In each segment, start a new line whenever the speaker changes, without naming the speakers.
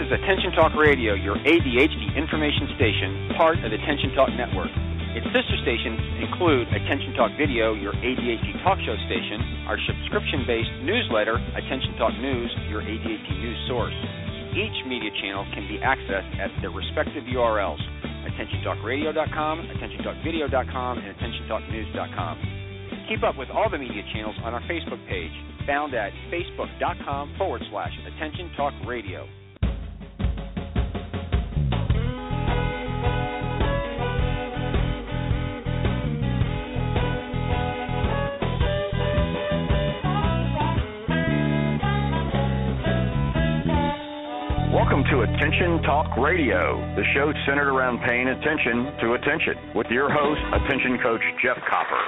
is Attention Talk Radio, your ADHD information station, part of the Attention Talk Network. Its sister stations include Attention Talk Video, your ADHD talk show station, our subscription-based newsletter, Attention Talk News, your ADHD news source. Each media channel can be accessed at their respective URLs, AttentionTalkRadio.com, AttentionTalkVideo.com, and AttentionTalkNews.com. Keep up with all the media channels on our Facebook page, found at Facebook.com/Attention Talk Radio.
Welcome to Attention Talk Radio, the show centered around paying attention to attention, with your host, Attention Coach Jeff Copper.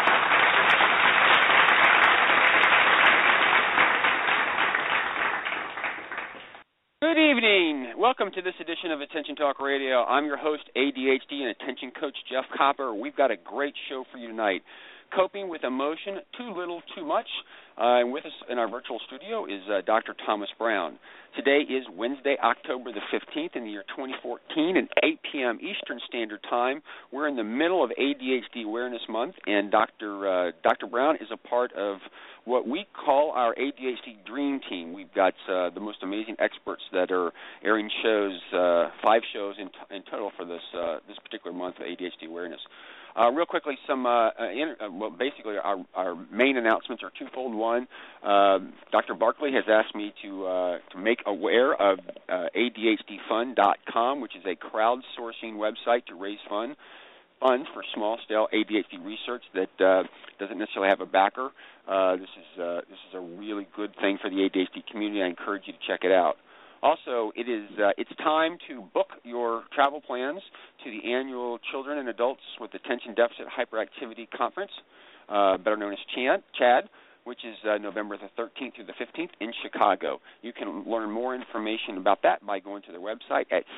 Good evening. Welcome to this edition of Attention Talk Radio. I'm your host, ADHD and Attention Coach Jeff Copper. We've got a great show for you tonight. Coping with emotion, too little, too much. And with us in our virtual studio is Dr. Thomas Brown. Today is Wednesday, October the 15th in the year 2014 at 8 p.m. Eastern Standard Time. We're in the middle of ADHD Awareness Month, and Dr. Brown is a part of what we call our ADHD Dream Team. We've got the most amazing experts that are airing shows, 5 shows in total for this particular month of ADHD Awareness. Real quickly, basically our main announcements are twofold. One, Dr. Barkley has asked me to make aware of ADHDfund.com, which is a crowdsourcing website to raise funds for small-scale ADHD research that doesn't necessarily have a backer. This is a really good thing for the ADHD community. I encourage you to check it out. Also, it's time to book your travel plans to the annual Children and Adults with Attention Deficit Hyperactivity Conference, better known as CHAD, which is November the 13th through the 15th in Chicago. You can learn more information about that by going to their website at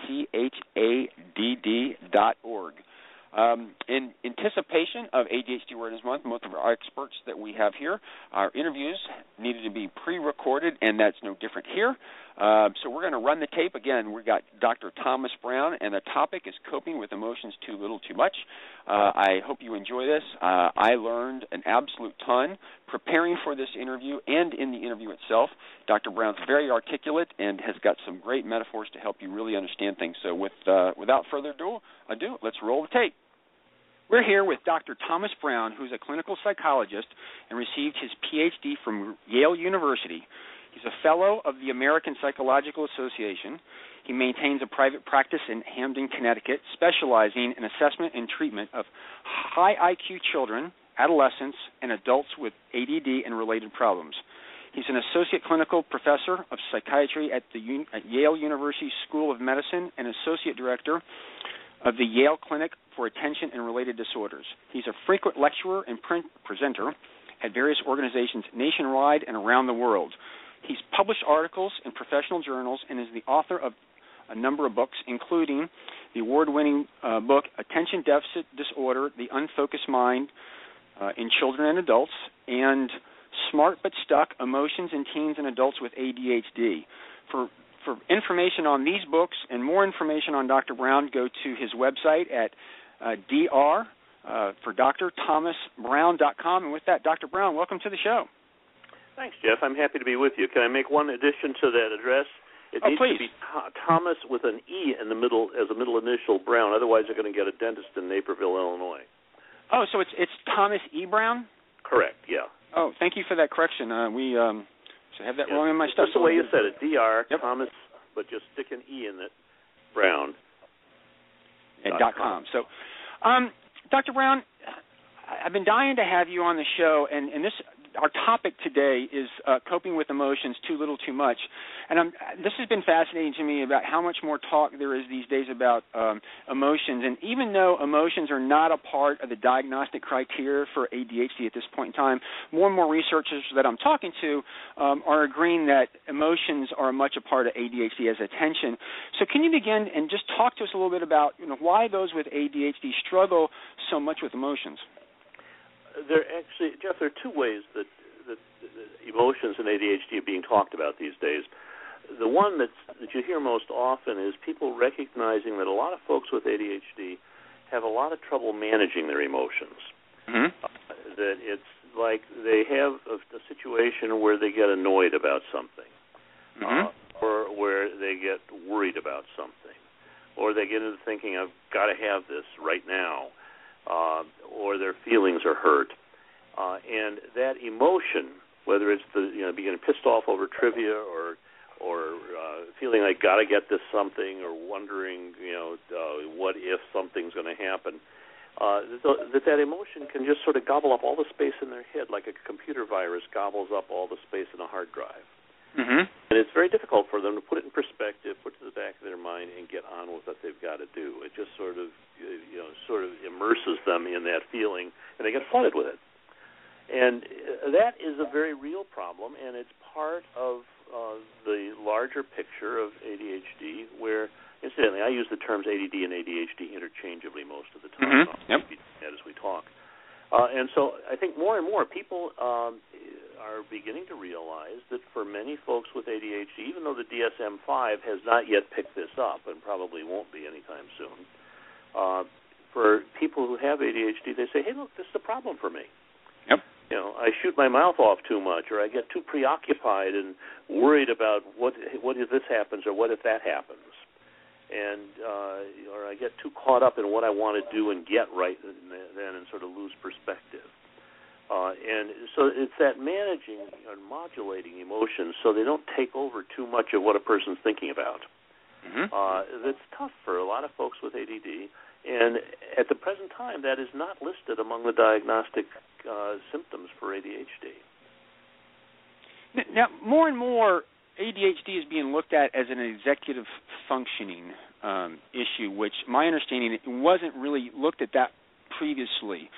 chadd.org. In anticipation of ADHD Awareness Month, most of our experts that we have here, our interviews needed to be pre-recorded, and that's no different here. So we're going to run the tape. Again, we've got Dr. Thomas Brown, and the topic is coping with emotions too little, too much. I hope you enjoy this. I learned an absolute ton preparing for this interview and in the interview itself. Dr. Brown's very articulate and has got some great metaphors to help you really understand things. So without further ado, let's roll the tape. We're here with Dr. Thomas Brown, who's a clinical psychologist and received his Ph.D. from Yale University. He's a fellow of the American Psychological Association. He maintains a private practice in Hamden, Connecticut, specializing in assessment and treatment of high IQ children, adolescents, and adults with ADD and related problems. He's an associate clinical professor of psychiatry at Yale University School of Medicine and associate director of the Yale Clinic for Attention and Related Disorders. He's a frequent lecturer and presenter at various organizations nationwide and around the world. He's published articles in professional journals and is the author of a number of books, including the award-winning book, Attention Deficit Disorder, The Unfocused Mind in Children and Adults, and Smart But Stuck, Emotions in Teens and Adults with ADHD. For information on these books and more information on Dr. Brown, go to his website at for drthomasbrown.com. And with that, Dr. Brown, welcome to the show.
Thanks, Jeff. I'm happy to be with you. Can I make one addition to that address? It needs
please.
to be Thomas with an E in the middle as a middle initial, Brown. Otherwise, you're going to get a dentist in Naperville, Illinois.
Oh, so it's Thomas E. Brown?
Correct, yeah.
Oh, thank you for that correction. We should have that wrong in my stuff.
That's the way you said it, Dr.
Yep.
Thomas, but just stick an E in it, Brown.
At .com. So, Dr. Brown, I've been dying to have you on the show, and this our topic today is coping with emotions too little, too much. And this has been fascinating to me about how much more talk there is these days about emotions. And even though emotions are not a part of the diagnostic criteria for ADHD at this point in time, more and more researchers that I'm talking to are agreeing that emotions are much a part of ADHD as attention. So can you begin and just talk to us a little bit about why those with ADHD struggle so much with emotions?
Jeff, there are two ways that emotions and ADHD are being talked about these days. the one that you hear most often is people recognizing that a lot of folks with ADHD have a lot of trouble managing their emotions.
Mm-hmm.
That it's like they have a situation where they get annoyed about something, or where they get worried about something, or they get into thinking, I've got to have this right now, or their feelings are hurt. And that emotion, whether it's being pissed off over trivia or feeling like got to get this something, or wondering, what if something's going to happen, that emotion can just sort of gobble up all the space in their head, like a computer virus gobbles up all the space in a hard drive.
Mm-hmm.
And it's very difficult for them to put it in perspective, put it to the back of their mind, and get on with what they've got to do. It just sort of immerses them in that feeling, and they get flooded with it. And that is a very real problem, and it's part of the larger picture of ADHD, where, incidentally, I use the terms ADD and ADHD interchangeably most of the time.
Mm-hmm. Yep.
As we talk. And so I think more and more people are beginning to realize that for many folks with ADHD, even though the DSM-5 has not yet picked this up and probably won't be anytime soon, for people who have ADHD, they say, hey, look, this is a problem for me.
Yep.
I shoot my mouth off too much, or I get too preoccupied and worried about what if this happens or what if that happens, and or I get too caught up in what I want to do and get right then and sort of lose perspective. And so it's that managing and modulating emotions so they don't take over too much of what a person's thinking about.
Mm-hmm.
That's tough for a lot of folks with ADD. And at the present time, that is not listed among the diagnostic symptoms for ADHD.
Now, more and more, ADHD is being looked at as an executive functioning issue, which my understanding, it wasn't really looked at that previously.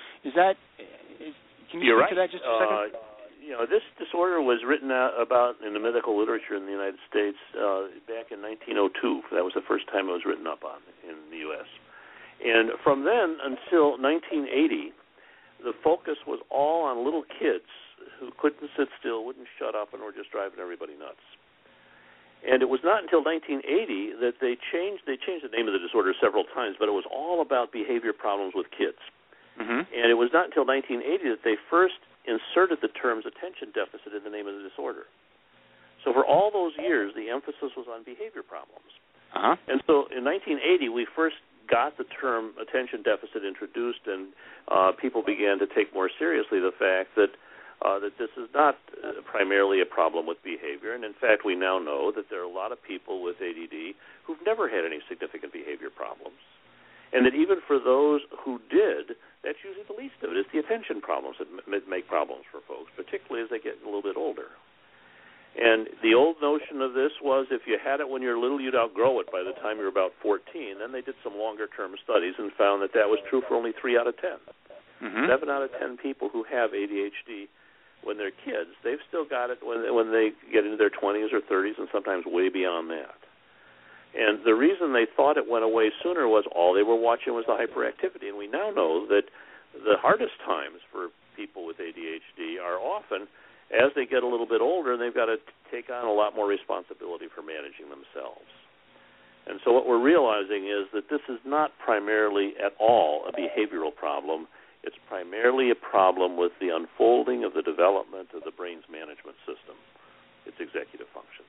Can you speak to that just a second?
This disorder was written about in the medical literature in the United States back in 1902. That was the first time it was written up on in the U.S. And from then until 1980, the focus was all on little kids who couldn't sit still, wouldn't shut up, and were just driving everybody nuts. And it was not until 1980 that they changed the name of the disorder several times, but it was all about behavior problems with kids.
Mm-hmm.
And it was not until 1980 that they first inserted the terms attention deficit in the name of the disorder. So for all those years, the emphasis was on behavior problems.
Uh-huh.
And so in 1980, we first got the term attention deficit introduced, and people began to take more seriously the fact that this is not primarily a problem with behavior. And in fact, we now know that there are a lot of people with ADD who've never had any significant behavior problems. And that even for those who did, that's usually the least of it. It's the attention problems that make problems for folks, particularly as they get a little bit older. And the old notion of this was if you had it when you're little, you'd outgrow it by the time you're about 14. Then they did some longer-term studies and found that was true for only 3 out of 10. Mm-hmm. 7 out of 10 people who have ADHD when they're kids, they've still got it when they get into their 20s or 30s and sometimes way beyond that. And the reason they thought it went away sooner was all they were watching was the hyperactivity. And we now know that the hardest times for people with ADHD are often as they get a little bit older, they've got to take on a lot more responsibility for managing themselves. And so what we're realizing is that this is not primarily at all a behavioral problem. It's primarily a problem with the unfolding of the development of the brain's management system, its executive functions.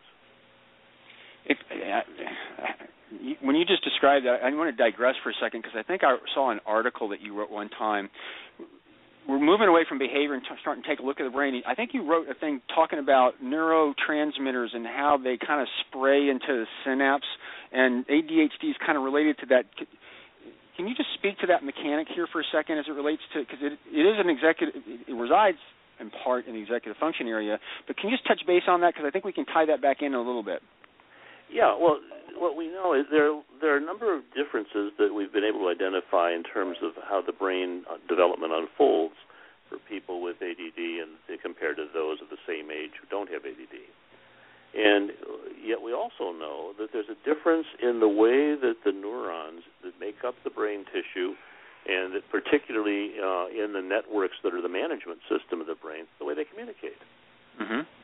When you just described that, I want to digress for a second because I think I saw an article that you wrote one time. We're moving away from behavior and starting to take a look at the brain. I think you wrote a thing talking about neurotransmitters and how they kind of spray into the synapse, and ADHD is kind of related to that. Can you just speak to that mechanic here for a second as it relates to, because it is an executive, it resides in part in the executive function area, but can you just touch base on that because I think we can tie that back in a little bit.
Yeah, well, what we know is there are a number of differences that we've been able to identify in terms of how the brain development unfolds for people with ADD and compared to those of the same age who don't have ADD. And yet we also know that there's a difference in the way that the neurons that make up the brain tissue, and that particularly in the networks that are the management system of the brain, the way they communicate.
Mm-hmm.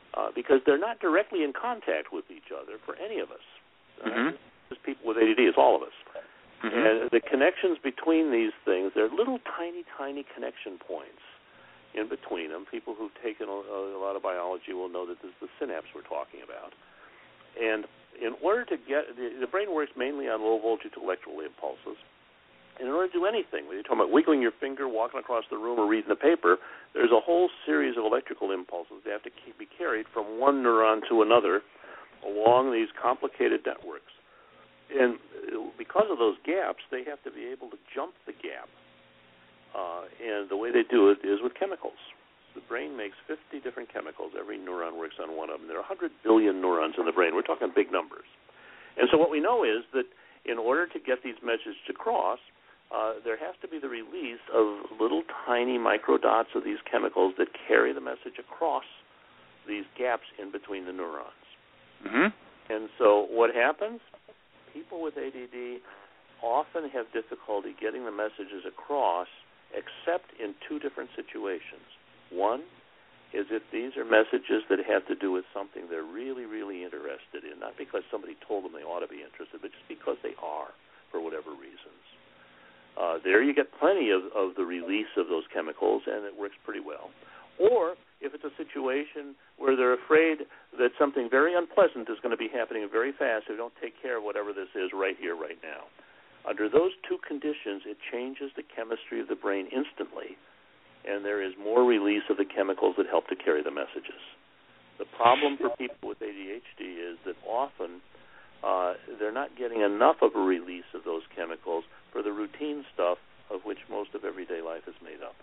because they're not directly in contact with each other for any of us. Just people with ADD, it's all of us. And the connections between these things, they're little tiny, tiny connection points in between them. People who've taken a lot of biology will know that this is the synapse we're talking about. And in order to get, the brain works mainly on low-voltage electrical impulses. And in order to do anything, when you're talking about wiggling your finger, walking across the room, or reading the paper, there's a whole series of electrical impulses that have to be carried from one neuron to another along these complicated networks. And because of those gaps, they have to be able to jump the gap. And the way they do it is with chemicals. The brain makes 50 different chemicals. Every neuron works on one of them. There are 100 billion neurons in the brain. We're talking big numbers. And so what we know is that in order to get these messages across, there has to be the release of little tiny microdots of these chemicals that carry the message across these gaps in between the neurons. And so what happens? People with ADD often have difficulty getting the messages across, except in two different situations. One is if these are messages that have to do with something they're really, really interested in, not because somebody told them they ought to be interested, but just because they are, for whatever reasons. There you get plenty of the release of those chemicals, and it works pretty well. Or if it's a situation where they're afraid that something very unpleasant is going to be happening very fast, they don't take care of whatever this is right here, right now. Under those two conditions, it changes the chemistry of the brain instantly, and there is more release of the chemicals that help to carry the messages. The problem for people with ADHD is that often they're not getting enough of a release of those chemicals for the routine stuff of which most of everyday life is made up.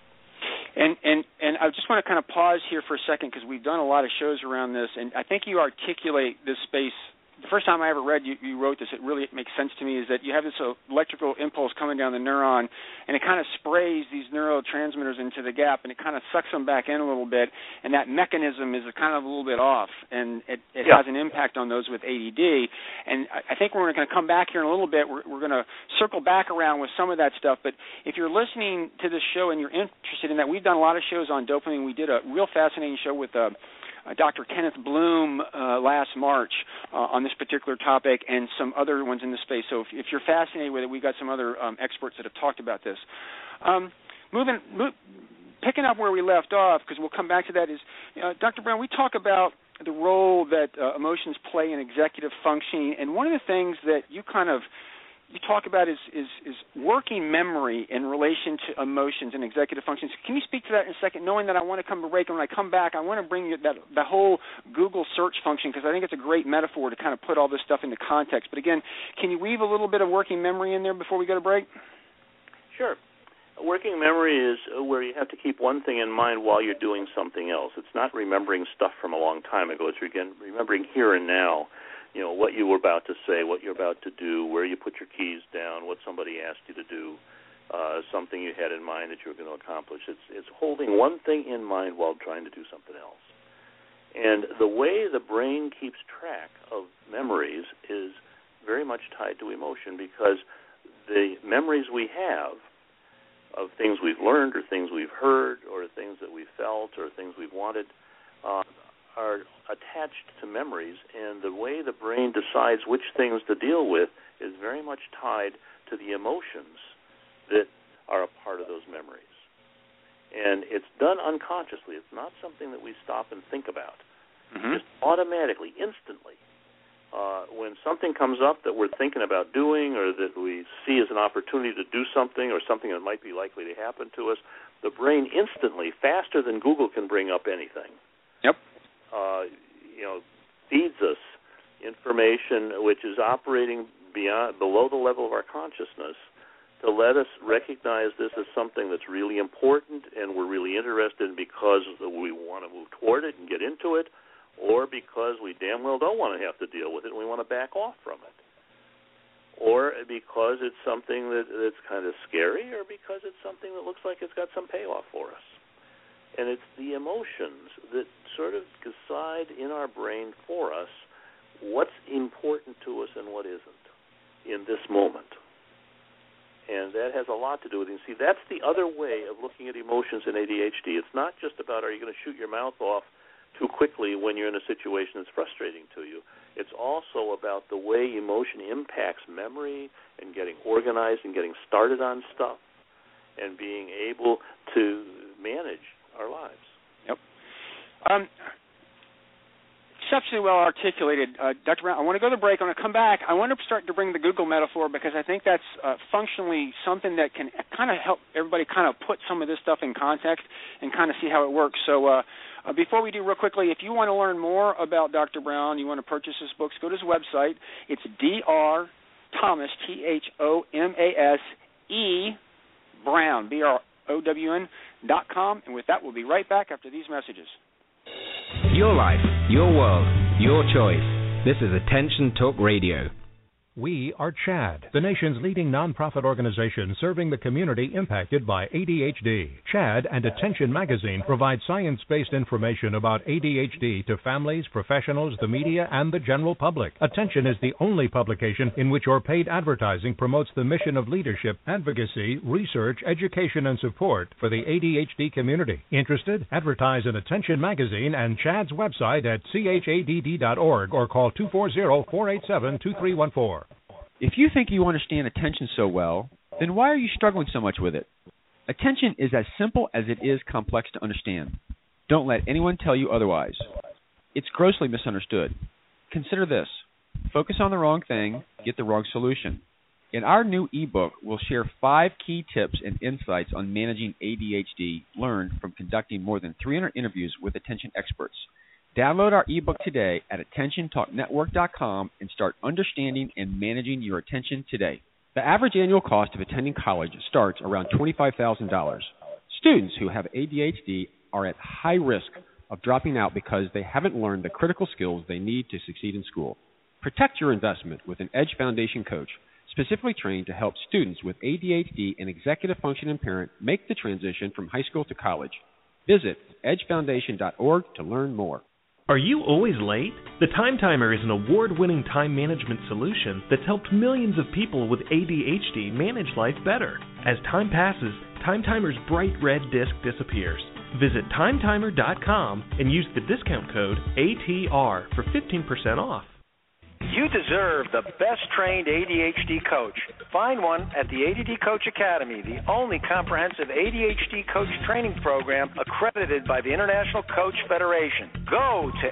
And I just want to kind of pause here for a second because we've done a lot of shows around this, and I think you articulate this space. The first time I ever read you wrote this, it really makes sense to me, is that you have this electrical impulse coming down the neuron, and it kind of sprays these neurotransmitters into the gap, and it kind of sucks them back in a little bit, and that mechanism is kind of a little bit off, and it has an impact on those with ADD. And I think we're going to come back here in a little bit. We're going to circle back around with some of that stuff, but if you're listening to this show and you're interested in that, we've done a lot of shows on dopamine. We did a real fascinating show with Dr. Kenneth Bloom last March on this particular topic, and some other ones in the space. So if you're fascinated with it, we've got some other experts that have talked about this. Picking up where we left off, because we'll come back to that, is Dr. Brown, we talk about the role that emotions play in executive functioning, and one of the things that you talk about is working memory in relation to emotions and executive functions. Can you speak to that in a second, knowing that I want to come to break, and when I come back, I want to bring you the whole Google search function, because I think it's a great metaphor to kind of put all this stuff into context. But again, can you weave a little bit of working memory in there before we go to break?
Sure. Working memory is where you have to keep one thing in mind while you're doing something else. It's not remembering stuff from a long time ago. It's, again, remembering here and now. You know, what you were about to say, what you're about to do, where you put your keys down, what somebody asked you to do, something you had in mind that you were going to accomplish. It's holding one thing in mind while trying to do something else. And the way the brain keeps track of memories is very much tied to emotion, because the memories we have of things we've learned or things we've heard or things that we've felt or things we've wanted are attached to memories, and the way the brain decides which things to deal with is very much tied to the emotions that are a part of those memories. And it's done unconsciously. It's not something that we stop and think about. Just automatically, instantly. When something comes up that we're thinking about doing or that we see as an opportunity to do something or something that might be likely to happen to us, the brain instantly, faster than Google can bring up anything, feeds us information which is operating below the level of our consciousness to let us recognize this as something that's really important and we're really interested in because we want to move toward it and get into it, or because we damn well don't want to have to deal with it and we want to back off from it, or because it's something that's kind of scary, or because it's something that looks like it's got some payoff for us. And it's the emotions that sort of decide in our brain for us what's important to us and what isn't in this moment. And that has a lot to do with it. And see, that's the other way of looking at emotions in ADHD. It's not just about, are you going to shoot your mouth off too quickly when you're in a situation that's frustrating to you. It's also about the way emotion impacts memory and getting organized and getting started on stuff and being able to manage our lives.
Yep. Exceptionally well articulated, Dr. Brown. I want to go to the break. I want to come back. I want to start to bring the Google metaphor because I think that's functionally something that can kind of help everybody kind of put some of this stuff in context and kind of see how it works. So before we do, real quickly, if you want to learn more about Dr. Brown, you want to purchase his books, go to his website. It's Dr. Thomas, THOMAS, Brown, BROWN.com. And with that, we'll be right back after these messages.
Your life, your world, your choice. This is Attention Talk Radio.
We are CHADD, the nation's leading nonprofit organization serving the community impacted by ADHD. CHADD and Attention Magazine provide science-based information about ADHD to families, professionals, the media, and the general public. Attention is the only publication in which your paid advertising promotes the mission of leadership, advocacy, research, education, and support for the ADHD community. Interested? Advertise in Attention Magazine and CHADD's website at chadd.org or call 240-487-2314.
If you think you understand attention so well, then why are you struggling so much with it? Attention is as simple as it is complex to understand. Don't let anyone tell you otherwise. It's grossly misunderstood. Consider this. Focus on the wrong thing, get the wrong solution. In our new ebook, we'll share 5 key tips and insights on managing ADHD learned from conducting more than 300 interviews with attention experts. Download our ebook today at AttentionTalkNetwork.com and start understanding and managing your attention today. The average annual cost of attending college starts around $25,000. Students who have ADHD are at high risk of dropping out because they haven't learned the critical skills they need to succeed in school. Protect your investment with an Edge Foundation coach, specifically trained to help students with ADHD and executive function impairment make the transition from high school to college. Visit edgefoundation.org to learn more.
Are you always late? The Time Timer is an award-winning time management solution that's helped millions of people with ADHD manage life better. As time passes, Time Timer's bright red disc disappears. Visit timetimer.com and use the discount code ATR for 15% off.
You deserve the best-trained ADHD coach. Find one at the ADD Coach Academy, the only comprehensive ADHD coach training program accredited by the International Coach Federation. Go to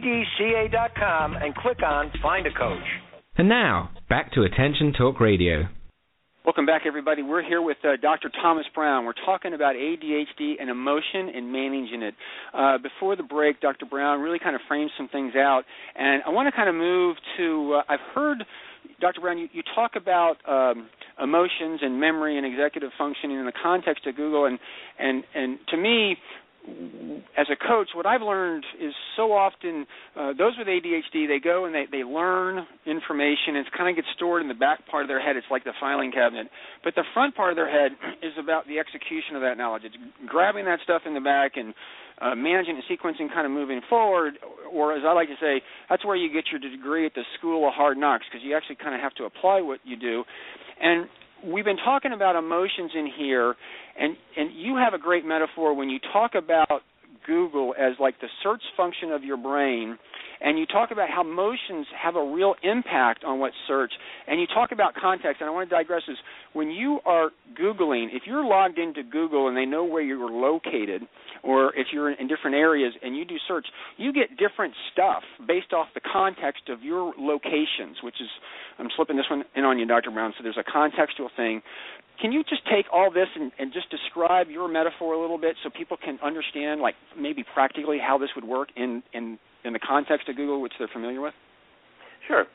addca.com and click on Find a Coach.
And now, back to Attention Talk Radio.
Welcome back, everybody. We're here with Dr. Thomas Brown. We're talking about ADHD and emotion and managing it. Before the break, Dr. Brown really kind of framed some things out, and I want to kind of move to, I've heard, Dr. Brown, you talk about emotions and memory and executive functioning in the context of Google, and to me, as a coach, what I've learned is so often those with ADHD, they go and they learn information, and it kind of gets stored in the back part of their head. It's like the filing cabinet. But the front part of their head is about the execution of that knowledge. It's grabbing that stuff in the back and managing and sequencing, kind of moving forward, or as I like to say, that's where you get your degree at the School of Hard Knocks, because you actually kind of have to apply what you do. And we've been talking about emotions in here, and you have a great metaphor when you talk about Google as like the search function of your brain, and you talk about how emotions have a real impact on what search, and you talk about context, and I want to digress this. When you are Googling, if you're logged into Google and they know where you're located, or if you're in different areas and you do search, you get different stuff based off the context of your locations, which is, I'm slipping this one in on you, Dr. Brown, so there's a contextual thing. Can you just take all this and just describe your metaphor a little bit so people can understand, like maybe practically how this would work in the context of Google, which they're familiar with?
Sure.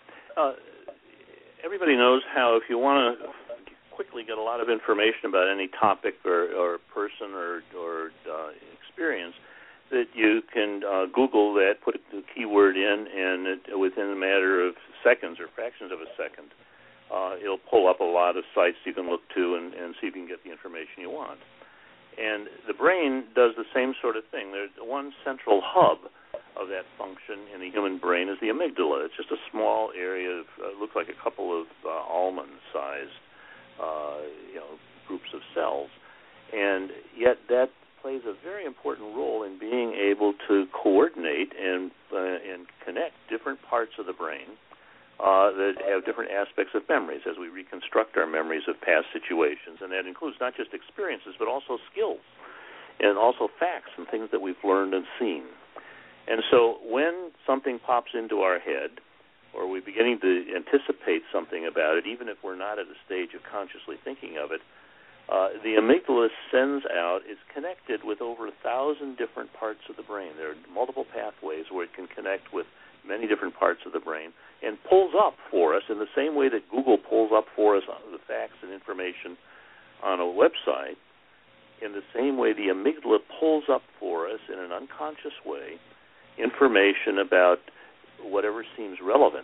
Everybody knows how if you want to quickly get a lot of information about any topic or person or experience, that you can Google that, put the keyword in, and within a matter of seconds or fractions of a second, it'll pull up a lot of sites you can look to and see if you can get the information you want. And the brain does the same sort of thing. There's one central hub of that function in the human brain is the amygdala. It's just a small area of, looks like a couple of almond-sized, groups of cells. And yet that plays a very important role in being able to coordinate and connect different parts of the brain that have different aspects of memories as we reconstruct our memories of past situations. And that includes not just experiences, but also skills and also facts and things that we've learned and seen. And so when something pops into our head, or we're beginning to anticipate something about it, even if we're not at a stage of consciously thinking of it, the amygdala sends out, it's connected with over 1,000 different parts of the brain. There are multiple pathways where it can connect with many different parts of the brain and pulls up for us in the same way that Google pulls up for us the facts and information on a website. In the same way, the amygdala pulls up for us in an unconscious way information about whatever seems relevant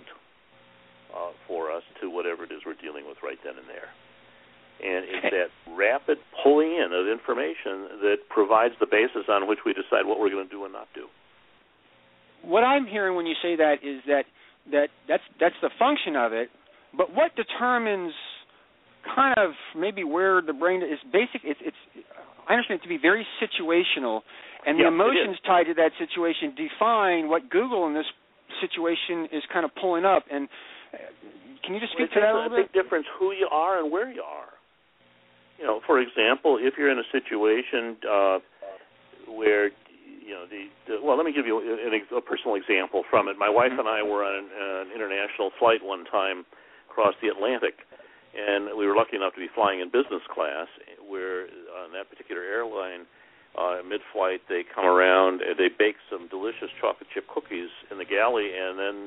for us to whatever it is we're dealing with right then and there. And it's that rapid pulling in of information that provides the basis on which we decide what we're going to do and not do.
What I'm hearing when you say that is that's the function of it, but what determines kind of maybe where the brain is basic? It's I understand it to be very situational, and the emotions tied to that situation define what Google in this situation is kind of pulling up. And can you just speak to that a little bit?
It's a big difference who you are and where you are. You know, for example, if you're in a situation where, you know, well, let me give you a personal example from it. My wife and I were on an international flight one time across the Atlantic, and we were lucky enough to be flying in business class, where on that particular airline, mid-flight, they come around and they bake some delicious chocolate chip cookies in the galley, and then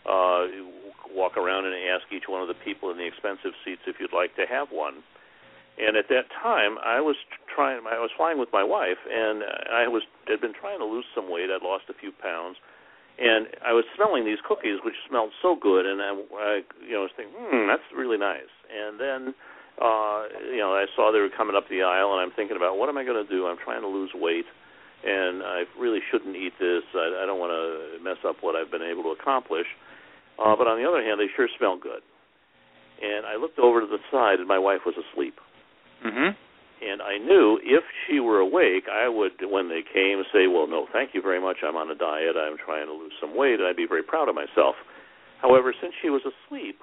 walk around and ask each one of the people in the expensive seats if you'd like to have one. And at that time, I was flying with my wife, and had been trying to lose some weight. I'd lost a few pounds, and I was smelling these cookies, which smelled so good, and I was thinking, that's really nice. And then, I saw they were coming up the aisle, and I'm thinking about what am I going to do? I'm trying to lose weight, and I really shouldn't eat this. I don't want to mess up what I've been able to accomplish. But on the other hand, they sure smell good. And I looked over to the side, and my wife was asleep.
Mm-hmm.
And I knew if she were awake, I would, when they came, say, well, no, thank you very much. I'm on a diet. I'm trying to lose some weight, and I'd be very proud of myself. However, since she was asleep,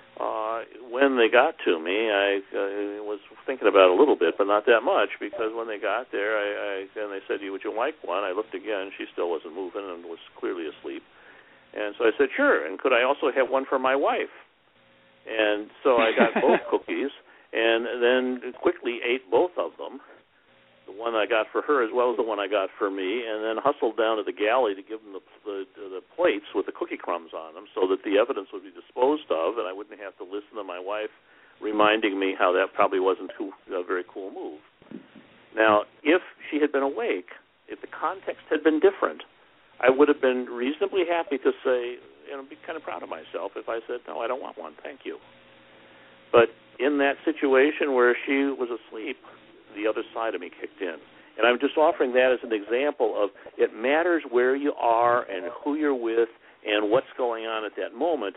when they got to me, I was thinking about it a little bit, but not that much, because when they got there, and they said, would you like one? I looked again. She still wasn't moving and was clearly asleep. And so I said, sure, and could I also have one for my wife? And so I got both cookies, and then quickly ate both of them, the one I got for her as well as the one I got for me, and then hustled down to the galley to give them the plates with the cookie crumbs on them so that the evidence would be disposed of, and I wouldn't have to listen to my wife reminding me how that probably wasn't a very cool move. Now, if she had been awake, if the context had been different, I would have been reasonably happy to say, be kind of proud of myself if I said, no, I don't want one, thank you. But in that situation where she was asleep, the other side of me kicked in. And I'm just offering that as an example of it matters where you are and who you're with and what's going on at that moment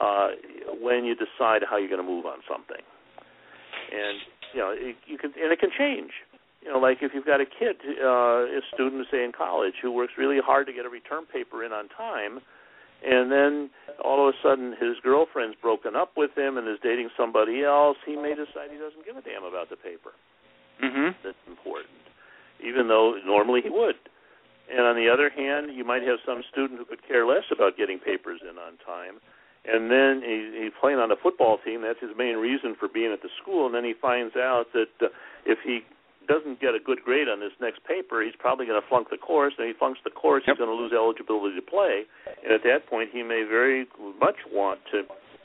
when you decide how you're going to move on something. And, it can change. Like if you've got a kid, a student, say in college, who works really hard to get a return paper in on time, and then all of a sudden his girlfriend's broken up with him and is dating somebody else, he may decide he doesn't give a damn about the paper.
Mm-hmm.
That's important, even though normally he would. And on the other hand, you might have some student who could care less about getting papers in on time, and then he's playing on a football team. That's his main reason for being at the school, and then he finds out that if he doesn't get a good grade on this next paper, he's probably going to flunk the course, and if he flunks the course, he's going to lose eligibility to play. And at that point, he may very much want to,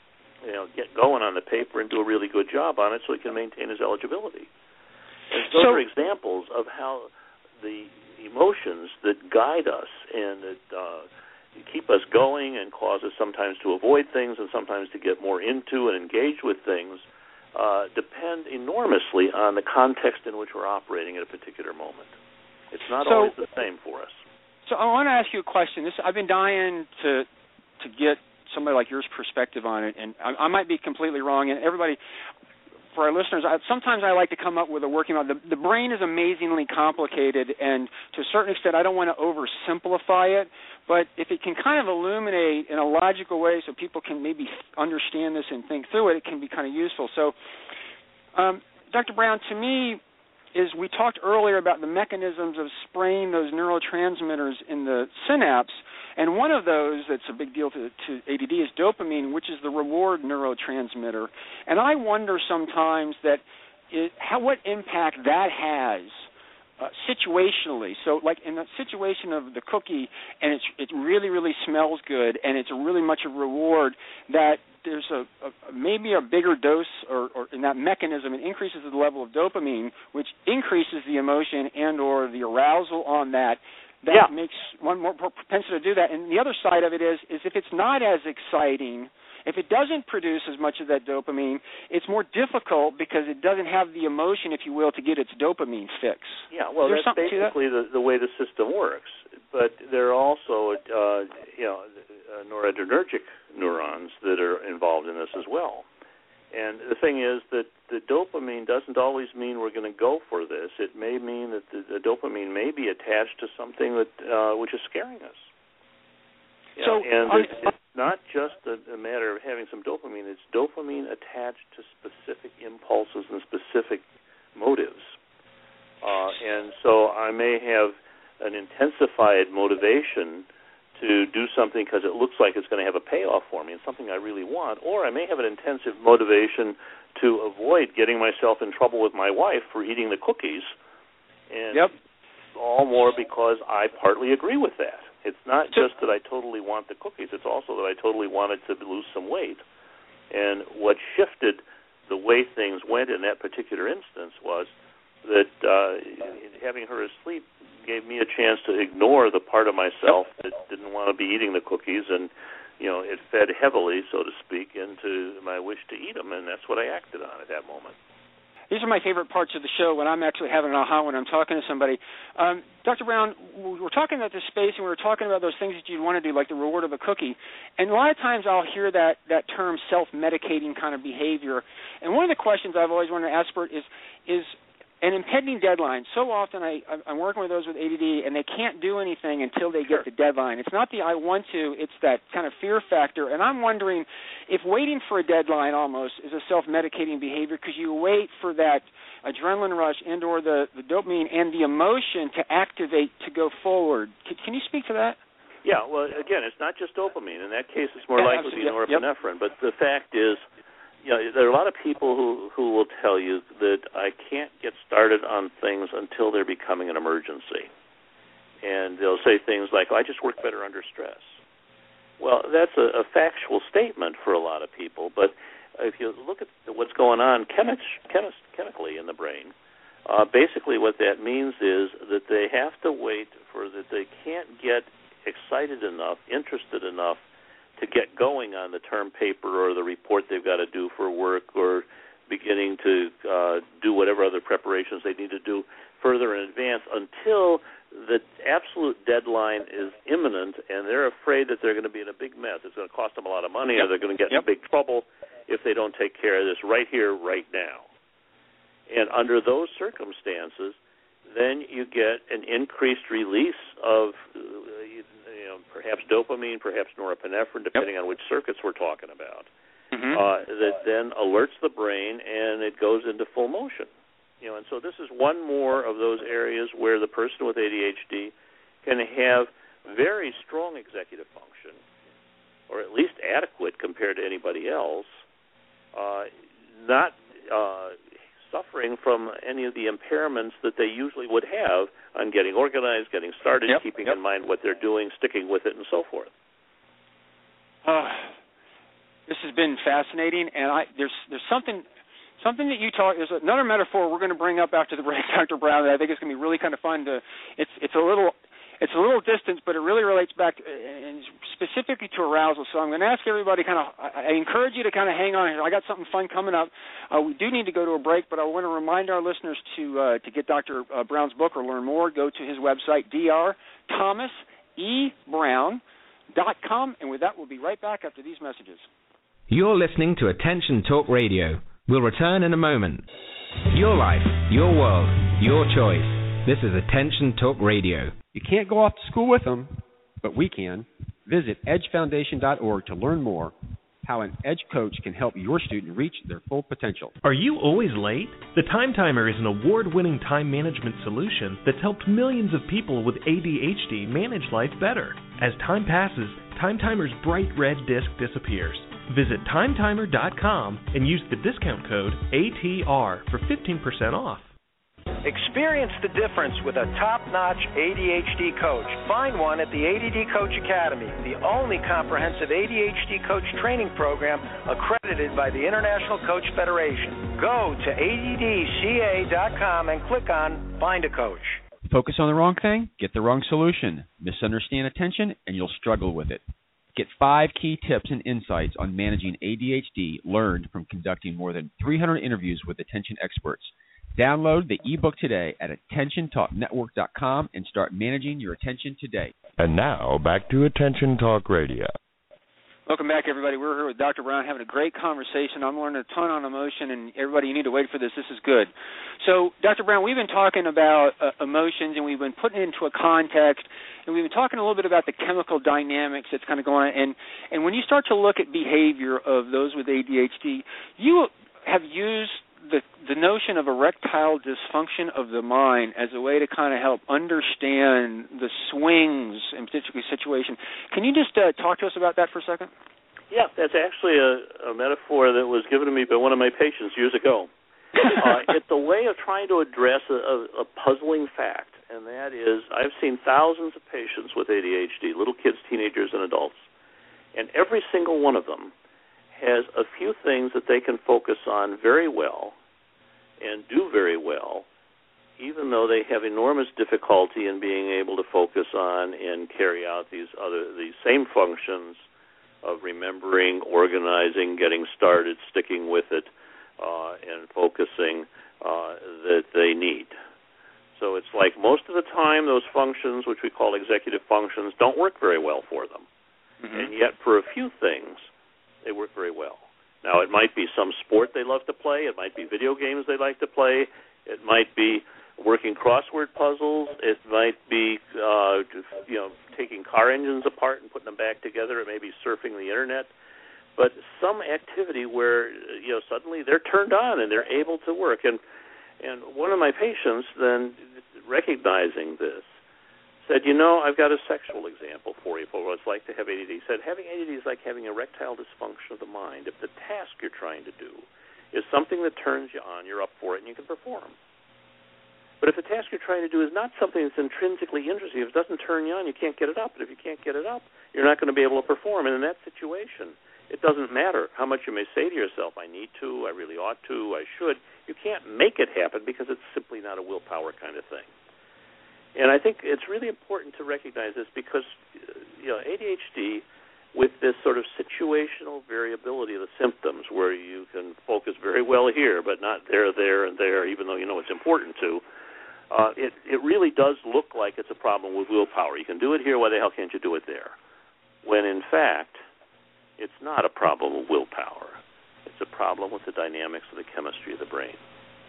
get going on the paper and do a really good job on it so he can maintain his eligibility. And those are examples of how the emotions that guide us and that keep us going and cause us sometimes to avoid things and sometimes to get more into and engage with things depend enormously on the context in which we're operating at a particular moment. It's not always the same for us.
So I want to ask you a question. I've been dying to get somebody like yours perspective on it, and I might be completely wrong. And everybody, for our listeners, sometimes I like to come up with a working model. The brain is amazingly complicated, and to a certain extent, I don't want to oversimplify it, but if it can kind of illuminate in a logical way so people can maybe understand this and think through it, it can be kind of useful. So, Dr. Brown, to me, we talked earlier about the mechanisms of spraying those neurotransmitters in the synapse, and one of those that's a big deal to ADD is dopamine, which is the reward neurotransmitter. And I wonder sometimes what impact that has situationally. So, like in the situation of the cookie, and it really, really smells good, and it's really much a reward, that there's maybe a bigger dose or in that mechanism, it increases the level of dopamine, which increases the emotion and or the arousal on that. That makes one more propensity to do that. And the other side of it is if it's not as exciting, if it doesn't produce as much of that dopamine, it's more difficult because it doesn't have the emotion, if you will, to get its dopamine fix.
Yeah, well, that's basically the way the system works. But there are also, noradrenergic neurons that are involved in this as well. And the thing is that the dopamine doesn't always mean we're going to go for this. It may mean that the dopamine may be attached to something which is scaring us. It's not just a matter of having some dopamine. It's dopamine attached to specific impulses and specific motives. And so I may have an intensified motivation to do something because it looks like it's going to have a payoff for me and something I really want, or I may have an intensive motivation to avoid getting myself in trouble with my wife for eating the cookies, and all more because I partly agree with that. It's not just that I totally want the cookies, it's also that I totally wanted to lose some weight. And what shifted the way things went in that particular instance was that having her asleep gave me a chance to ignore the part of myself that didn't want to be eating the cookies, and it fed heavily, so to speak, into my wish to eat them, and that's what I acted on at that moment.
These are my favorite parts of the show when I'm actually having an aha when I'm talking to somebody. Dr. Brown, we're talking about this space, and we're talking about those things that you'd want to do, like the reward of a cookie. And a lot of times I'll hear that term self-medicating kind of behavior. And one of the questions I've always wanted to ask for is an impending deadline. So often I'm working with those with ADD, and they can't do anything until they get the deadline. It's not the I want to, it's that kind of fear factor. And I'm wondering if waiting for a deadline almost is a self-medicating behavior because you wait for that adrenaline rush and or the dopamine and the emotion to activate to go forward. Can you speak to that?
Yeah, well, again, it's not just dopamine. In that case, it's more likely to be norepinephrine. But the fact is, there are a lot of people who will tell you that I can't get started on things until they're becoming an emergency. And they'll say things like, I just work better under stress. Well, that's a factual statement for a lot of people, but if you look at what's going on chemically in the brain, basically what that means is that they have to wait that they can't get excited enough, interested enough, to get going on the term paper or the report they've got to do for work or beginning to do whatever other preparations they need to do further in advance until the absolute deadline is imminent and they're afraid that they're going to be in a big mess. It's going to cost them a lot of money or they're going to get in big trouble if they don't take care of this right here, right now. And under those circumstances, then you get an increased release of perhaps dopamine, perhaps norepinephrine, depending on which circuits we're talking about, that then alerts the brain and it goes into full motion. And so this is one more of those areas where the person with ADHD can have very strong executive function, or at least adequate compared to anybody else, not suffering from any of the impairments that they usually would have on getting organized, getting started, keeping in mind what they're doing, sticking with it, and so forth.
This has been fascinating, and there's something that you talk. There's another metaphor we're going to bring up after the break, Dr. Brown, that I think is going to be really kind of fun. It's a little distant, but it really relates back specifically to arousal. So I'm going to ask everybody I encourage you to kind of hang on here. I got something fun coming up. We do need to go to a break, but I want to remind our listeners to get Dr. Brown's book or learn more. Go to his website, drthomaseBrown.com. And with that, we'll be right back after these messages.
You're listening to Attention Talk Radio. We'll return in a moment. Your life, your world, your choice. This is Attention Talk Radio.
You can't go off to school with them, but we can. Visit edgefoundation.org to learn more how an Edge coach can help your student reach their full potential.
Are you always late? The Time Timer is an award-winning time management solution that's helped millions of people with ADHD manage life better. As time passes, Time Timer's bright red disc disappears. Visit timetimer.com and use the discount code ATR for 15% off.
Experience the difference with a top-notch ADHD coach. Find one at the ADD Coach Academy, the only comprehensive ADHD coach training program accredited by the International Coach Federation. Go to addca.com and click on Find a Coach.
Focus on the wrong thing, get the wrong solution. Misunderstand attention, and you'll struggle with it. Get 5 key tips and insights on managing ADHD learned from conducting more than 300 interviews with attention experts. Download the ebook today at AttentionTalkNetwork.com and start managing your attention today.
And now, back to Attention Talk Radio.
Welcome back, everybody. We're here with Dr. Brown having a great conversation. I'm learning a ton on emotion, and everybody, you need to wait for this. This is good. So, Dr. Brown, we've been talking about emotions, and we've been putting it into a context, and we've been talking a little bit about the chemical dynamics that's kind of going on. And when you start to look at behavior of those with ADHD, you have used the notion of erectile dysfunction of the mind as a way to kind of help understand the swings in particular situation. Can you just talk to us about that for a second?
Yeah, that's actually a metaphor that was given to me by one of my patients years ago. It's a way of trying to address a puzzling fact, and that is I've seen thousands of patients with ADHD, little kids, teenagers, and adults, and every single one of them has a few things that they can focus on very well and do very well, even though they have enormous difficulty in being able to focus on and carry out these same functions of remembering, organizing, getting started, sticking with it, and focusing that they need. So it's like most of the time those functions, which we call executive functions, don't work very well for them. Mm-hmm. And yet for a few things, they work very well. Now, it might be some sport they love to play. It might be video games they like to play. It might be working crossword puzzles. It might be, taking car engines apart and putting them back together. It may be surfing the Internet. But some activity where, suddenly they're turned on and they're able to work. And one of my patients then, recognizing this, said, I've got a sexual example for you for what it's like to have ADD. He said, having ADD is like having erectile dysfunction of the mind. If the task you're trying to do is something that turns you on, you're up for it and you can perform. But if the task you're trying to do is not something that's intrinsically interesting, if it doesn't turn you on, you can't get it up. And if you can't get it up, you're not going to be able to perform. And in that situation, it doesn't matter how much you may say to yourself, I need to, I really ought to, I should. You can't make it happen because it's simply not a willpower kind of thing. And I think it's really important to recognize this because, ADHD, with this sort of situational variability of the symptoms where you can focus very well here but not there, and there, even though you know it's important to, it really does look like it's a problem with willpower. You can do it here, why the hell can't you do it there? When, in fact, it's not a problem with willpower. It's a problem with the dynamics of the chemistry of the brain.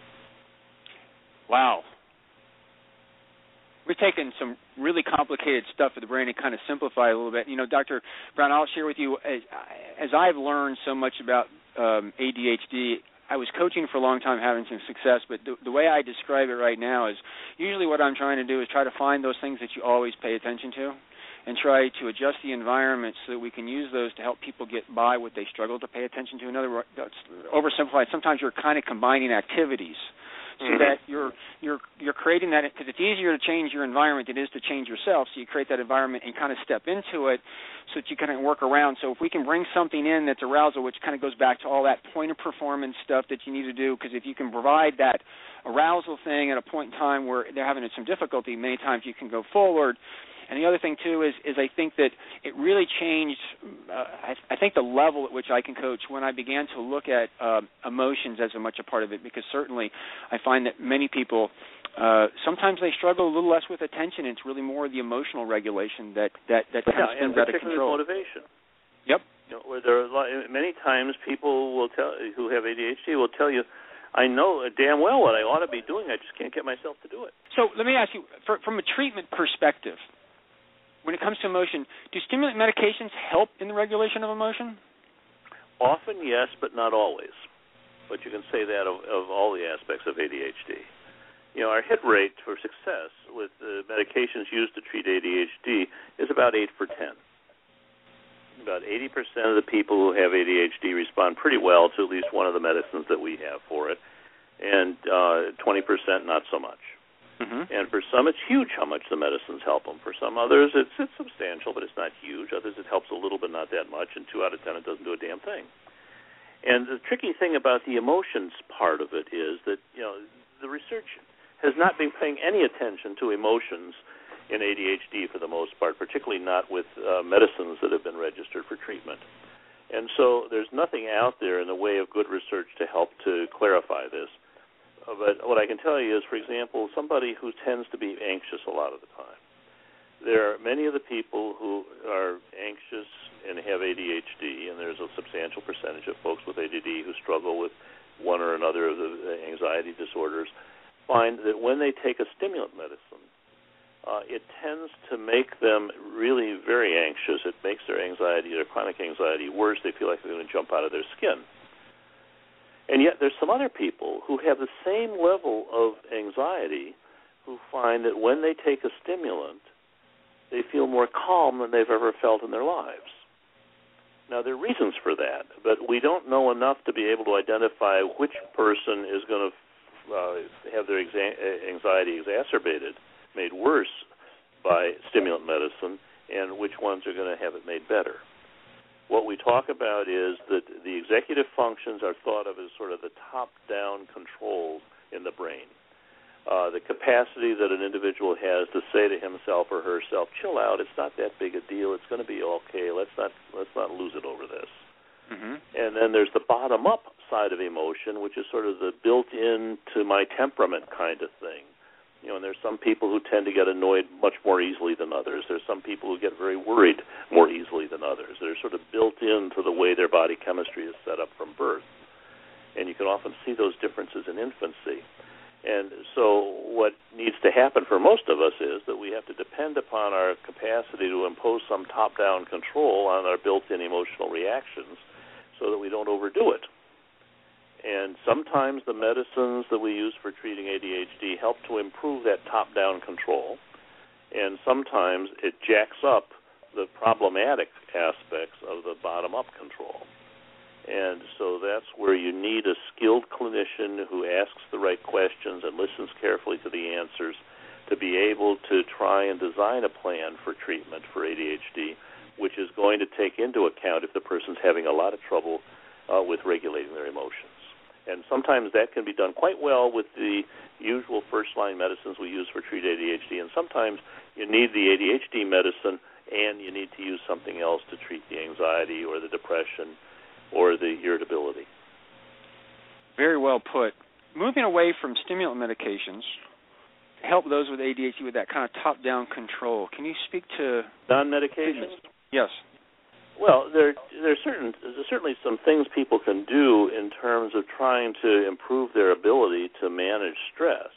Wow. We've taken some really complicated stuff of the brain and kind of simplify it a little bit. Dr. Brown, I'll share with you, as I've learned so much about ADHD, I was coaching for a long time, having some success, but the way I describe it right now is usually what I'm trying to do is try to find those things that you always pay attention to and try to adjust the environment so that we can use those to help people get by what they struggle to pay attention to. In other words, oversimplified, sometimes you're kind of combining activities. So that you're creating that, because it's easier to change your environment than it is to change yourself. So you create that environment and kind of step into it so that you kind of work around. So if we can bring something in that's arousal, which kind of goes back to all that point of performance stuff that you need to do, because if you can provide that arousal thing at a point in time where they're having some difficulty, many times you can go forward. And the other thing, too, is I think that it really changed, I think, the level at which I can coach when I began to look at emotions as much a part of it, because certainly I find that many people, sometimes they struggle a little less with attention. It's really more the emotional regulation that kind of spins out of control.
Motivation.
Yep.
where there are many times people will who have ADHD will tell you, I know damn well what I ought to be doing, I just can't get myself to do it.
So let me ask you, from a treatment perspective, when it comes to emotion, do stimulant medications help in the regulation of emotion?
Often, yes, but not always. But you can say that of all the aspects of ADHD. Our hit rate for success with the medications used to treat ADHD is about 8 for 10. About 80% of the people who have ADHD respond pretty well to at least one of the medicines that we have for it, and 20% not so much. Mm-hmm. And for some, it's huge how much the medicines help them. For some others, it's substantial, but it's not huge. Others, it helps a little, but not that much. And 2 out of 10, it doesn't do a damn thing. And the tricky thing about the emotions part of it is that, the research has not been paying any attention to emotions in ADHD for the most part, particularly not with medicines that have been registered for treatment. And so there's nothing out there in the way of good research to help to clarify this. But what I can tell you is, for example, somebody who tends to be anxious a lot of the time. There are many of the people who are anxious and have ADHD, and there's a substantial percentage of folks with ADD who struggle with one or another of the anxiety disorders, find that when they take a stimulant medicine, it tends to make them really very anxious. It makes their anxiety, their chronic anxiety, worse. They feel like they're going to jump out of their skin. And yet there's some other people who have the same level of anxiety who find that when they take a stimulant, they feel more calm than they've ever felt in their lives. Now, there are reasons for that, but we don't know enough to be able to identify which person is going to have their anxiety exacerbated, made worse by stimulant medicine, and which ones are going to have it made better. What we talk about is that the executive functions are thought of as sort of the top-down controls in the brain. The capacity that an individual has to say to himself or herself, chill out, it's not that big a deal, it's going to be okay, let's not lose it over this. Mm-hmm. And then there's the bottom-up side of emotion, which is sort of the built-in to my temperament kind of thing. And there's some people who tend to get annoyed much more easily than others. There's some people who get very worried more easily than others. They're sort of built into the way their body chemistry is set up from birth. And you can often see those differences in infancy. And so what needs to happen for most of us is that we have to depend upon our capacity to impose some top-down control on our built-in emotional reactions so that we don't overdo it. And sometimes the medicines that we use for treating ADHD help to improve that top-down control, and sometimes it jacks up the problematic aspects of the bottom-up control. And so that's where you need a skilled clinician who asks the right questions and listens carefully to the answers to be able to try and design a plan for treatment for ADHD, which is going to take into account if the person's having a lot of trouble with regulating their emotions. And sometimes that can be done quite well with the usual first-line medicines we use for treat ADHD, and sometimes you need the ADHD medicine and you need to use something else to treat the anxiety or the depression or the irritability.
Very well put. Moving away from stimulant medications to help those with ADHD with that kind of top-down control, can you speak to...
Non-medications?
Yes.
Well, there's certainly some things people can do in terms of trying to improve their ability to manage stress.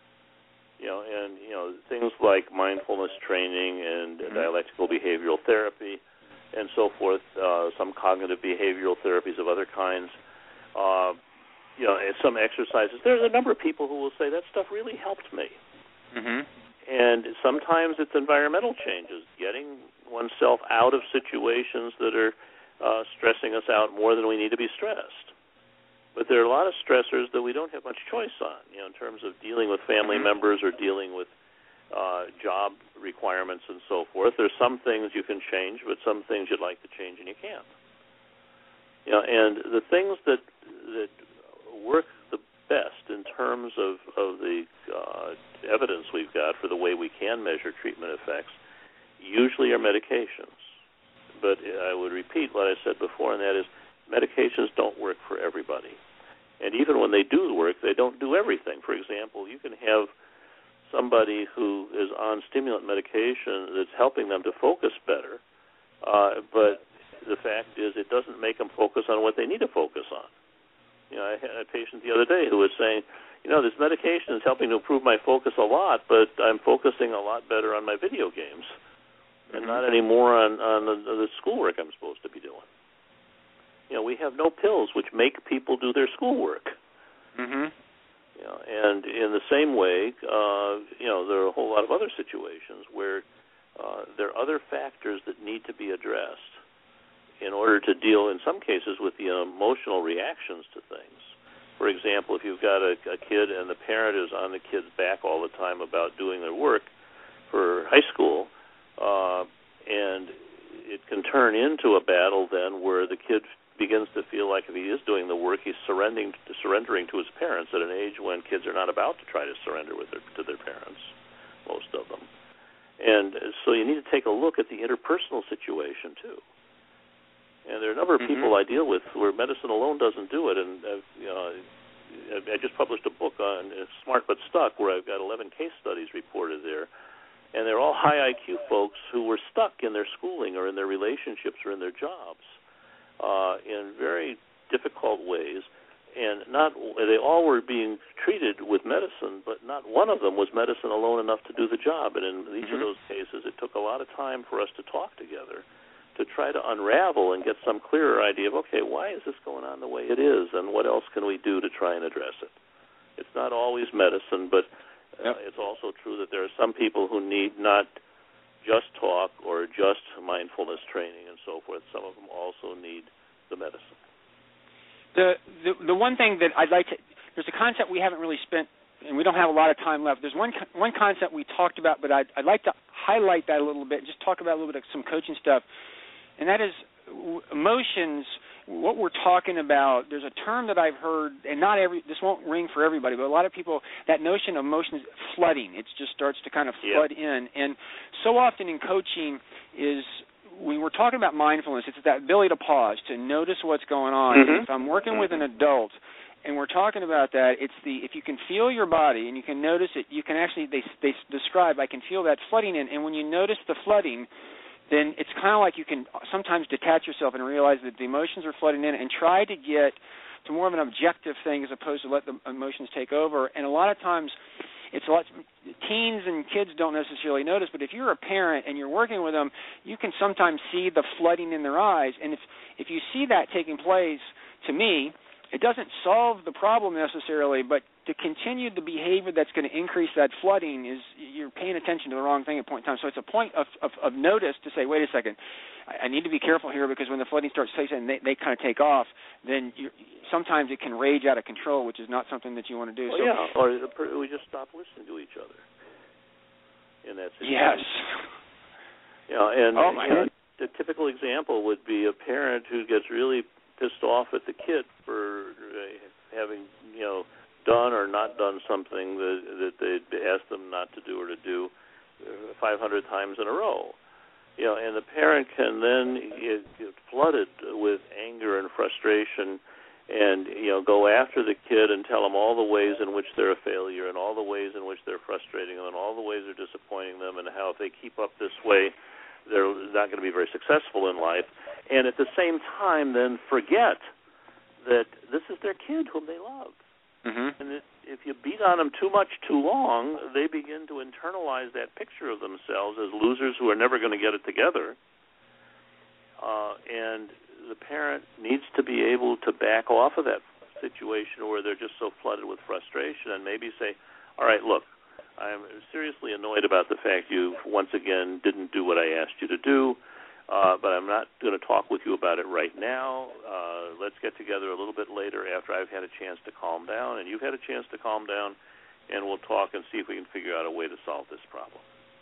Things like mindfulness training and dialectical behavioral therapy and so forth, some cognitive behavioral therapies of other kinds, and some exercises. There's a number of people who will say, that stuff really helped me. Mm-hmm. And sometimes it's environmental changes, getting oneself out of situations that are stressing us out more than we need to be stressed. But there are a lot of stressors that we don't have much choice on, in terms of dealing with family members or dealing with job requirements and so forth. There's some things you can change, but some things you'd like to change and you can't. And the things that work the best in terms of the evidence we've got for the way we can measure treatment effects usually are medications. But I would repeat what I said before, and that is medications don't work for everybody. And even when they do work, they don't do everything. For example, you can have somebody who is on stimulant medication that's helping them to focus better, but the fact is it doesn't make them focus on what they need to focus on. I had a patient the other day who was saying, this medication is helping to improve my focus a lot, but I'm focusing a lot better on my video games and not anymore on the schoolwork I'm supposed to be doing. We have no pills which make people do their schoolwork. And in the same way, there are a whole lot of other situations where there are other factors that need to be addressed in order to deal, in some cases, with the emotional reactions to things. For example, if you've got a kid and the parent is on the kid's back all the time about doing their work for high school, and it can turn into a battle then where the kid begins to feel like if he is doing the work, he's surrendering to his parents at an age when kids are not about to try to surrender to their parents, most of them. And so you need to take a look at the interpersonal situation, too. And there are a number of people I deal with where medicine alone doesn't do it. And I just published a book on Smart But Stuck, where I've got 11 case studies reported there. And they're all high IQ folks who were stuck in their schooling or in their relationships or in their jobs in very difficult ways. And they all were being treated with medicine, but not one of them was medicine alone enough to do the job. And in each of those cases, it took a lot of time for us to talk together to try to unravel and get some clearer idea of, okay, why is this going on the way it is, and what else can we do to try and address it? It's not always medicine, but it's also true that there are some people who need not just talk or just mindfulness training and so forth. Some of them also need the medicine.
The one thing that I'd like to, there's a concept we haven't really spent, and we don't have a lot of time left. There's one concept we talked about, but I'd like to highlight that a little bit, just talk about a little bit of some coaching stuff, and that is emotions. What we're talking about, there's a term that I've heard, and this won't ring for everybody, but a lot of people, that notion of emotions flooding, it just starts to kind of flood in. And so often in coaching is, when we're talking about mindfulness, it's that ability to pause, to notice what's going on. If I'm working with an adult and we're talking about that, it's if you can feel your body and you can notice it, you can actually, they describe, I can feel that flooding in. And when you notice the flooding, then it's kind of like you can sometimes detach yourself and realize that the emotions are flooding in and try to get to more of an objective thing as opposed to let the emotions take over. And a lot of times teens and kids don't necessarily notice, but if you're a parent and you're working with them, you can sometimes see the flooding in their eyes. And if you see that taking place, to me, it doesn't solve the problem necessarily, but to continue the behavior that's going to increase that flooding is you're paying attention to the wrong thing at a point in time. So it's a point of notice to say, wait a second, I need to be careful here, because when the flooding starts and they kind of take off, then sometimes it can rage out of control, which is not something that you want to do.
Well, or we just stop listening to each other in that situation.
Yes.
The typical example would be a parent who gets really pissed off at the kid for having, done or not done something that they asked them not to do or to do 500 times in a row. And the parent can then get flooded with anger and frustration and, go after the kid and tell them all the ways in which they're a failure and all the ways in which they're frustrating them and all the ways they're disappointing them and how if they keep up this way, they're not going to be very successful in life. And at the same time then forget that this is their kid whom they love. And if you beat on them too much too long, they begin to internalize that picture of themselves as losers who are never going to get it together. And the parent needs to be able to back off of that situation where they're just so flooded with frustration and maybe say, all right, look, I'm seriously annoyed about the fact you once again didn't do what I asked you to do, but I'm not going to talk with you about it right now. Let's get together a little bit later after I've had a chance to calm down and you've had a chance to calm down, and we'll talk and see if we can figure out a way to solve this problem.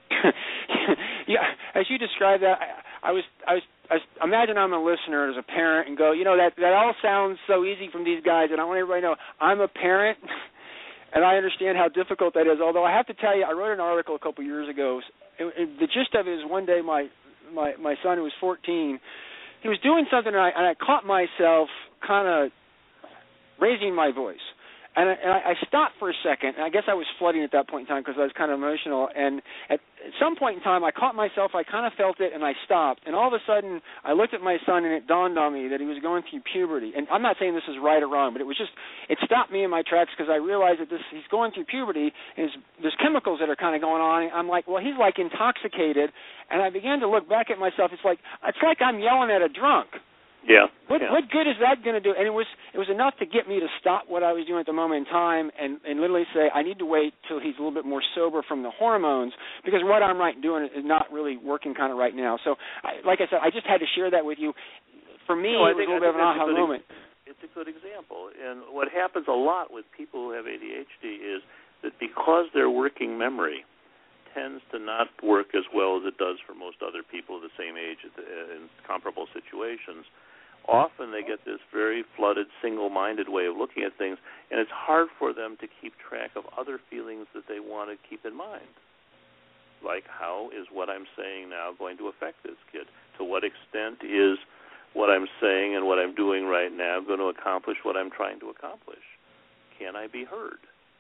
As you described that, I imagine I'm a listener as a parent and go, that all sounds so easy from these guys, and I want everybody to know I'm a parent. And I understand how difficult that is, although I have to tell you, I wrote an article a couple years ago. The gist of it is one day my son, who was 14, he was doing something, and I caught myself kind of raising my voice. And I stopped for a second, and I guess I was flooding at that point in time because I was kind of emotional. And at some point in time, I caught myself, I kind of felt it, and I stopped. And all of a sudden, I looked at my son, and it dawned on me that he was going through puberty. And I'm not saying this is right or wrong, but it stopped me in my tracks because I realized that he's going through puberty, and there's chemicals that are kind of going on. And I'm like, well, he's like intoxicated. And I began to look back at myself. It's like I'm yelling at a drunk.
Yeah.
What good is that going to do? And it was enough to get me to stop what I was doing at the moment in time and literally say, I need to wait till he's a little bit more sober from the hormones because what I'm doing is not really working kind of right now. So, like I said, I just had to share that with you. For me, it was a little bit of an aha moment.
It's a good example. And what happens a lot with people who have ADHD is that because their working memory tends to not work as well as it does for most other people of the same age in comparable situations, often they get this very flooded, single-minded way of looking at things, and it's hard for them to keep track of other feelings that they want to keep in mind. Like, how is what I'm saying now going to affect this kid? To what extent is what I'm saying and what I'm doing right now going to accomplish what I'm trying to accomplish? Can I be heard?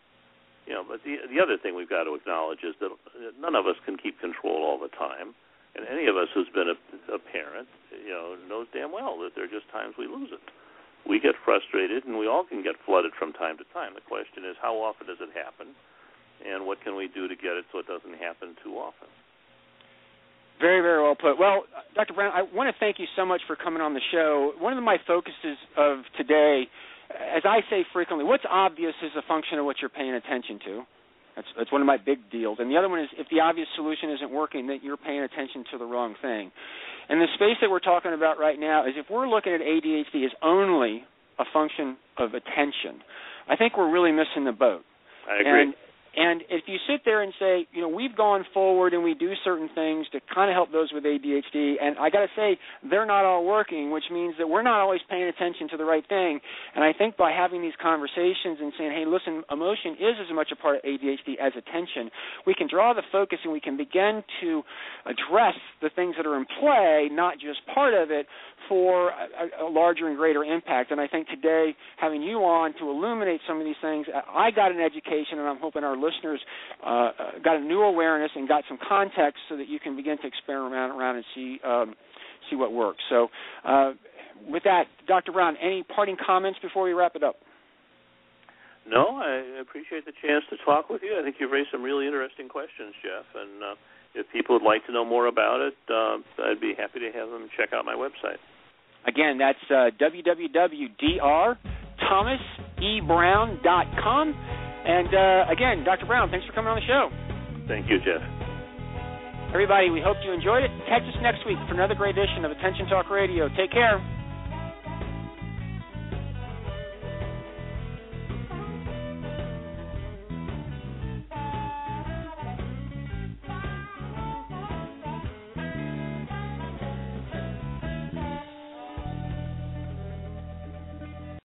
But the other thing we've got to acknowledge is that none of us can keep control all the time. And any of us who's been a parent, knows damn well that there are just times we lose it. We get frustrated, and we all can get flooded from time to time. The question is, how often does it happen, and what can we do to get it so it doesn't happen too often?
Very, very well put. Well, Dr. Brown, I want to thank you so much for coming on the show. One of my focuses of today, as I say frequently, what's obvious is a function of what you're paying attention to. That's one of my big deals. And the other one is if the obvious solution isn't working, that you're paying attention to the wrong thing. And the space that we're talking about right now is if we're looking at ADHD as only a function of attention, I think we're really missing the boat.
I agree.
And if you sit there and say, we've gone forward and we do certain things to kind of help those with ADHD, and I got to say, they're not all working, which means that we're not always paying attention to the right thing. And I think by having these conversations and saying, hey, listen, emotion is as much a part of ADHD as attention, we can draw the focus and we can begin to address the things that are in play, not just part of it, for a larger and greater impact. And I think today, having you on to illuminate some of these things, I got an education, and I'm hoping our listeners got a new awareness and got some context so that you can begin to experiment around and see what works. So with that, Dr. Brown, any parting comments before we wrap it up?
No, I appreciate the chance to talk with you. I think you've raised some really interesting questions, Jeff, and if people would like to know more about it, I'd be happy to have them check out my website. Again,
that's www.drthomasebrown.com. And, again, Dr. Brown, thanks for coming on the show.
Thank you, Jeff.
Everybody, we hope you enjoyed it. Catch us next week for another great edition of Attention Talk Radio. Take care.